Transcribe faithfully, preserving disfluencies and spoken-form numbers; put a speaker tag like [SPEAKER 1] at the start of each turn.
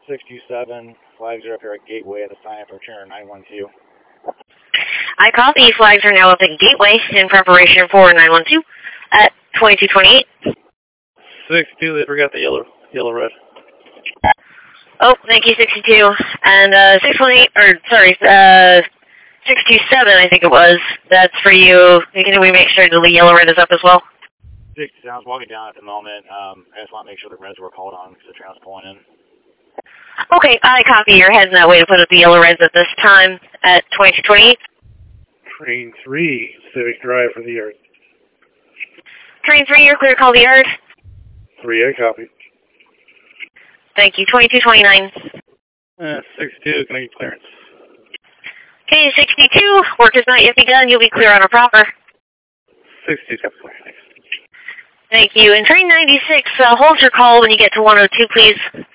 [SPEAKER 1] six two seven, flags are up here at Gateway at the sign up for turn nine one two.
[SPEAKER 2] I copy. Flags are now up at Gateway in preparation for nine one two at twenty-two twenty-eight.
[SPEAKER 1] six two, they forgot the yellow, yellow red.
[SPEAKER 2] Oh, thank you, sixty-two. And uh, six one eight, or sorry, uh, six two seven, I think it was. That's for you. Can we make sure the yellow red is up as well?
[SPEAKER 1] six two, I was walking down at the moment. Um, I just want to make sure the reds were called on because the train was pulling in.
[SPEAKER 2] Okay, I copy. Your head's in that way to put up the yellow reds at this time at twenty-two twenty-eight.
[SPEAKER 1] Train three, Civic Drive for the yard.
[SPEAKER 2] Train three, you're clear, call the yard.
[SPEAKER 1] three, I copy.
[SPEAKER 2] Thank you, twenty-two twenty-nine.
[SPEAKER 1] Uh, six two, can I get clearance?
[SPEAKER 2] Okay, sixty-two, work has not yet begun. You'll be clear on a proper.
[SPEAKER 1] six two, got clear, thanks.
[SPEAKER 2] Thank you. And train ninety-six, uh, hold your call when you get to one oh two, please.